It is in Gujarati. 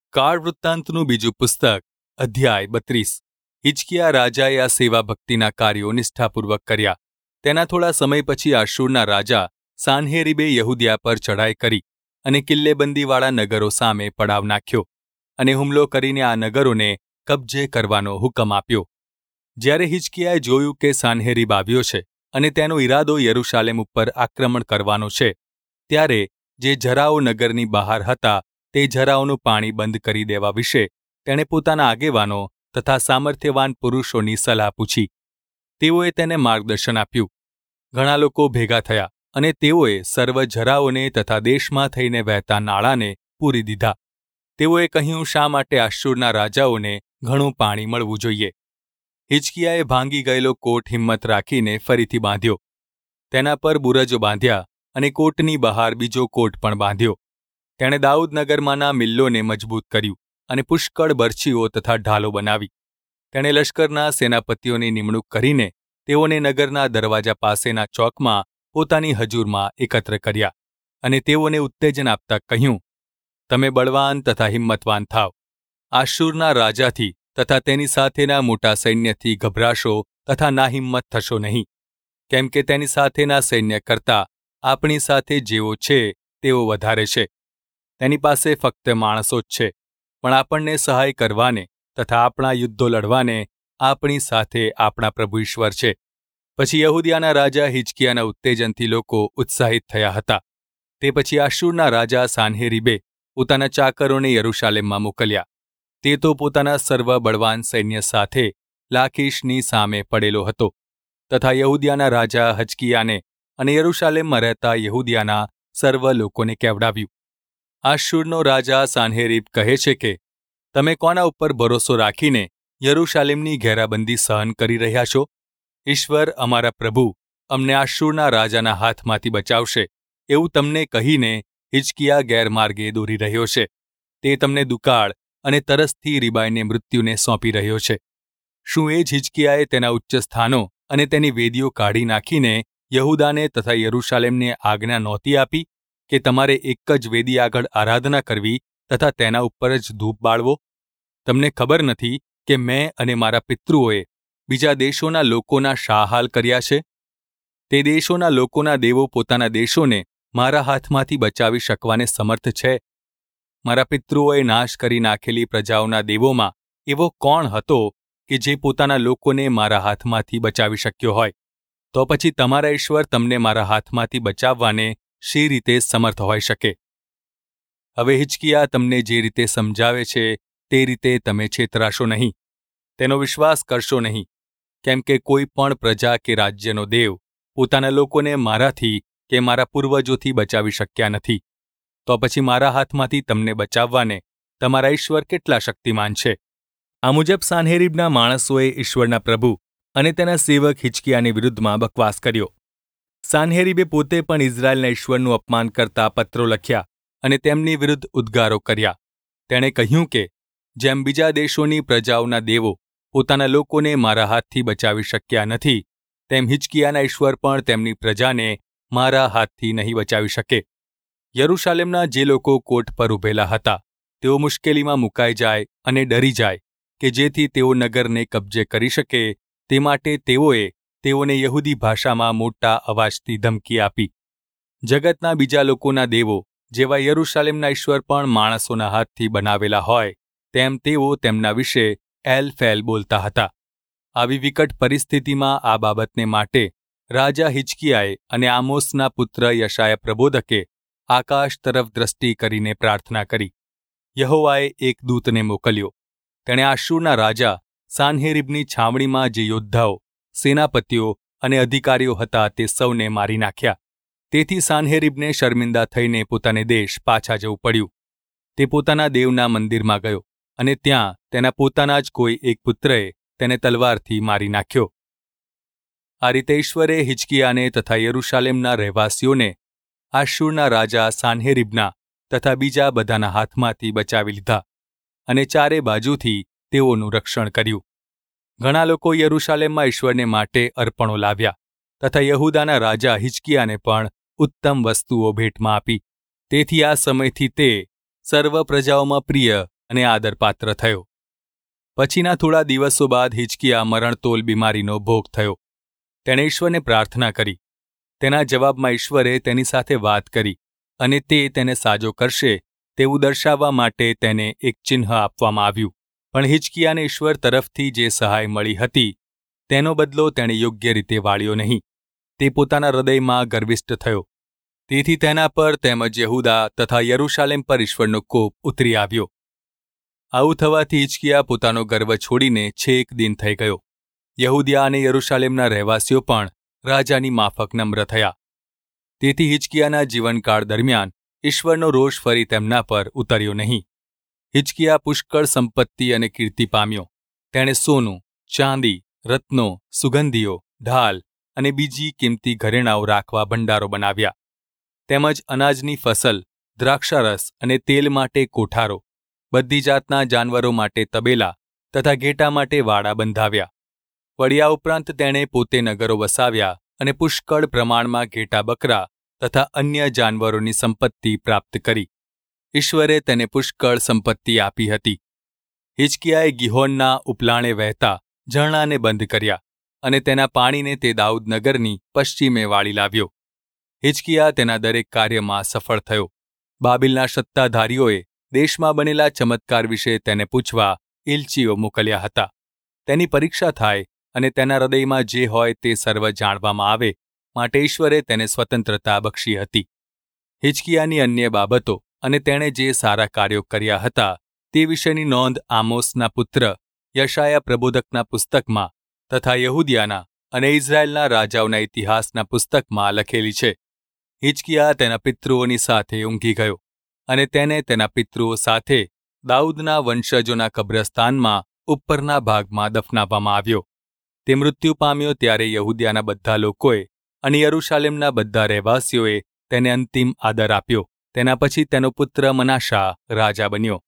કાળ વૃત્તાંતનું બીજું પુસ્તક અધ્યાય 32। હિજકિયા રાજાએ આ સેવા ભક્તિના કાર્યો નિષ્ઠાપૂર્વક કર્યા। તેના થોડા સમય પછી આશૂરના રાજા સાનહેરીબે યહૂદિયા પર ચઢાઈ કરી અને કિલ્લેબંદીવાળા નગરો સામે પડાવ નાખ્યો અને હુમલો કરીને આ નગરોને કબજે કરવાનો હુકમ આપ્યો। જ્યારે હિજકિયાએ જોયું કે સાનહેરીબ આવ્યો છે અને તેનો ઈરાદો યરૂશાલેમ ઉપર આક્રમણ કરવાનો છે, ત્યારે જે જરાઓ નગરની બહાર હતા તે જરાઓનું પાણી બંધ કરી દેવા વિશે તેણે પોતાના આગેવાનો તથા સામર્થ્યવાન પુરુષોની સલાહ પૂછી। તેઓએ તેને માર્ગદર્શન આપ્યું। ઘણા લોકો ભેગા થયા અને તેઓએ સર્વ જરાઓને તથા દેશમાં થઈને વહેતા નાળાને પૂરી દીધા। તેઓએ કહ્યું, શા માટે આશૂરના રાજાઓને ઘણું પાણી મળવું જોઈએ? હિજકિયાએ ભાંગી ગયેલો કોટ હિંમત રાખીને ફરીથી બાંધ્યો, તેના પર બુરજો બાંધ્યા અને કોટની બહાર બીજો કોટ પણ બાંધ્યો। તેણે દાઉદનગરમાંના મિલ્લોને મજબૂત કર્યું અને પુષ્કળ બરછીઓ તથા ઢાલો બનાવી। તેણે લશ્કરના સેનાપતિઓની નિમણૂક કરીને તેઓને નગરના દરવાજા પાસેના ચોકમાં પોતાની હજૂરમાં એકત્ર કર્યા અને તેઓને ઉત્તેજન આપતા કહ્યું, તમે બળવાન તથા હિંમતવાન થાવ। આશૂરના રાજાથી તથા તેની સાથેના મોટા સૈન્યથી ગભરાશો તથા નાહિંમત થશો નહીં, કેમ કે તેની સાથેના સૈન્ય કરતાં આપણી સાથે જેઓ છે તેઓ વધારે છે। તેની પાસે ફક્ત માણસો જ છે, પણ આપણને સહાય કરવાને તથા આપણા યુદ્ધો લડવાને આપણી સાથે આપણા પ્રભુ ઈશ્વર છે। પછી યહૂદિયાના રાજા હિજકિયાના ઉત્તેજનથી લોકો ઉત્સાહિત થયા હતા। તે પછી આશૂરના રાજા સાનહેરીબે પોતાના ચાકરોને યરૂશાલેમમાં મોકલ્યા। તે તો પોતાના સર્વ બળવાન સૈન્ય સાથે લાખીશની સામે પડેલો હતો તથા યહૂદિયાના રાજા હિજકિયાને અને યરૂશાલેમમાં રહેતા યહૂદિયાના સર્વ લોકોને કહેવડાવ્યું, આશૂરનો રાજા સાનહેરીબ કહે છે કે તમે કોના ઉપર ભરોસો રાખીને યરૂશાલેમની ઘેરાબંધી સહન કરી રહ્યા છો? ઈશ્વર અમારા પ્રભુ અમને આશૂરના રાજાના હાથમાંથી બચાવશે એવું તમને કહીને હિજકિયા ગેરમાર્ગે દોરી રહ્યો છે। તે તમને દુકાળ અને તરસથી રીબાઈને મૃત્યુને સોંપી રહ્યો છે। શું એ જ હિજકિયાએ તેના ઉચ્ચ સ્થાનો અને તેની વેદીઓ કાઢી નાખીને યહૂદાને તથા યરૂશાલેમને આજ્ઞા નહોતી આપી કે તમારે એક જ વેદી આગળ આરાધના કરવી તથા તેના ઉપર જ ધૂપ બાળવો? તમને ખબર નથી કે મેં અને મારા પિતૃઓએ બીજા દેશોના લોકોના શા હાલ કર્યા છે? તે દેશોના લોકોના દેવો પોતાના દેશોને મારા હાથમાંથી બચાવી શકવાને સમર્થ છે? મારા પિતૃઓએ નાશ કરી નાખેલી પ્રજાઓના દેવોમાં એવો કોણ હતો કે જે પોતાના લોકોને મારા હાથમાંથી બચાવી શક્યો હોય? તો પછી તમારા ઈશ્વર તમને મારા હાથમાંથી બચાવવાને શી રીતે સમર્થ હોઈ શકે? હવે હિજકિયા તમને જે રીતે સમજાવે છે તે રીતે તમે છેતરાશો નહીં, તેનો વિશ્વાસ કરશો નહીં, કેમ કે કોઈ પણ પ્રજા કે રાજ્યનો દેવ પોતાના લોકોને મારાથી કે મારા પૂર્વજોથી બચાવી શક્યા નથી। તો પછી મારા હાથમાંથી તમને બચાવવાને તમારા ઈશ્વર કેટલા શક્તિમાન છે? આ મુજબ સાનહેરીબના માણસોએ ઈશ્વરના પ્રભુ અને તેના સેવક હિજકિયાની વિરુદ્ધમાં બકવાસ કર્યો। સાનહેરીબે પોતે પણ ઇઝરાયેલના ઈશ્વરનું અપમાન કરતા પત્રો લખ્યા અને તેમની વિરુદ્ધ ઉદ્ગારો કર્યા। તેણે કહ્યું કે જેમ બીજા દેશોની પ્રજાઓના દેવો પોતાના લોકોને મારા હાથથી બચાવી શક્યા નથી, તેમ હિજકિયાના ઈશ્વર પણ તેમની પ્રજાને મારા હાથથી નહીં બચાવી શકે। યરૂશાલેમના જે લોકો કોટ પર ઊભેલા હતા તેઓ મુશ્કેલીમાં મુકાઈ જાય અને ડરી જાય કે જેથી તેઓ નગરને કબજે કરી શકે, તે માટે તેઓએ તેઓને યહૂદી ભાષામાં મોટા અવાજથી ધમકી આપી। જગતના બીજા લોકોના દેવો જેવા યરૂશાલેમના ઈશ્વર પણ માણસોના હાથથી બનાવેલા હોય તેમ તેઓ તેમના વિશે એલ ફેલ બોલતા હતા। આવી વિકટ પરિસ્થિતિમાં આ બાબતને માટે રાજા હિજકિયાએ અને આમોસના પુત્ર યશાયા પ્રબોધકે આકાશ તરફ દ્રષ્ટિ કરીને પ્રાર્થના કરી। યહોવાએ એક દૂતને મોકલ્યો। તેણે આશૂરના રાજા સાનહેરીબની છાવણીમાં જે યોદ્ધાઓ, સેનાપતિઓ અને અધિકારીઓ હતા તે સૌને મારી નાખ્યા। તેથી સાનહેરીબને શર્મિંદા થઈને પોતાને દેશ પાછા જવું પડ્યું। તે પોતાના દેવના મંદિરમાં ગયો અને ત્યાં તેના પોતાના જ કોઈ એક પુત્રએ તેને તલવારથી મારી નાખ્યો। આ રીતે ઈશ્વરે હિજકિયાને તથા યરૂશાલેમના રહેવાસીઓને આશૂરના રાજા સાનહેરીબના તથા બીજા બધાના હાથમાંથી બચાવી લીધા અને ચારે બાજુથી તેઓનું રક્ષણ કર્યું। ઘણા લોકો યરૂશાલેમમાં ઈશ્વરને માટે અર્પણો લાવ્યા તથા યહૂદાના રાજા હિજકિયાને પણ ઉત્તમ વસ્તુઓ ભેટમાં આપી। તેથી આ સમયથી તે સર્વ પ્રજાઓમાં પ્રિય અને આદરપાત્ર થયો. પછીના થોડા દિવસો બાદ હિજકિયા મરણતોલ બીમારીનો ભોગ થયો. તેણે ઈશ્વરને પ્રાર્થના કરી. તેના જવાબમાં ઈશ્વરે તેની સાથે વાત કરી અને તે તેને સાજો કરશે તેવું દર્શાવવા માટે તેને એક ચિહ્ન આપવામાં આવ્યું. પણ હિજકિયાને ઈશ્વર તરફથી જે સહાય મળી હતી તેનો બદલો તેણે યોગ્ય રીતે વાળ્યો નહીં. તે પોતાના હૃદયમાં ગર્વિષ્ઠ થયો. તેથી તેના પર તેમજ યહૂદા તથા યરૂશાલેમ પર ઈશ્વરનો કોપ ઉતરી આવ્યો. આવું થવાથી હિજકિયા પોતાનો ગર્વ છોડીને છેક દિન થઈ ગયો. યહૂદિયા અને યરૂશાલેમના રહેવાસીઓ પણ રાજાની માફક નમ્ર થયા. તેથી હિજકિયાના જીવનકાળ દરમિયાન ઈશ્વરનો રોષ ફરી તેમના પર ઉતર્યો નહીં. હિજકિયા પુષ્કળ સંપત્તિ અને કીર્તિ પામ્યો. તેણે સોનું, ચાંદી, રત્નો, સુગંધીઓ, ઢાલ અને બીજી કિંમતી ઘરેણાઓ રાખવા ભંડારો બનાવ્યા. તેમજ અનાજની ફસલ, દ્રાક્ષારસ અને તેલ માટે કોઠારો, બધી જાતના જાનવરો માટે તબેલા તથા ઘેટા માટે વાડા બંધાવ્યા. વળી આ ઉપરાંત તેણે પોતે નગરો વસાવ્યા અને પુષ્કળ પ્રમાણમાં ઘેટા બકરા તથા અન્ય જાનવરોની સંપત્તિ પ્રાપ્ત કરી. ઈશ્વરે તેને પુષ્કળ સંપત્તિ આપી હતી. હિજકિયાએ ગિહોનના ઉપલાણે વહેતા ઝરણાને બંધ કર્યા અને તેના પાણીને તે દાઉદ નગરની પશ્ચિમે વાળી લાવ્યો. હિજકિયા તેના દરેક કાર્યમાં સફળ થયો. બાબિલના સત્તાધારીઓએ દેશમાં બનેલા ચમત્કાર વિશે તેને પૂછવા એલચીઓ મોકલ્યા હતા. તેની પરીક્ષા થાય અને તેના હૃદયમાં જે હોય તે સર્વ જાણવામાં આવે માટે ઈશ્વરે તેને સ્વતંત્રતા બક્ષી હતી. હિજકિયાની અન્ય બાબતો અને તેણે જે સારા કાર્યો કર્યા હતા તે વિશેની નોંધ આમોસના પુત્ર યશાયા પ્રબોધકના પુસ્તકમાં તથા યહૂદિયાના અને ઇઝરાયેલના રાજાઓના ઇતિહાસના પુસ્તકમાં લખેલી છે. હિજકિયા તેના પિતૃઓની સાથે ઊંઘી ગયો અને તેને તેના પિતૃઓ સાથે દાઉદના વંશજોના કબ્રસ્તાનમાં ઉપરના ભાગમાં દફનાવવામાં આવ્યો. તે મૃત્યુ પામ્યો ત્યારે યહૂદિયાના બધા લોકોએ અને યરૂશાલેમના બધા રહેવાસીઓએ તેને અંતિમ આદર આપ્યો. તેના પછી તેનો પુત્ર મનાશા રાજા બન્યો.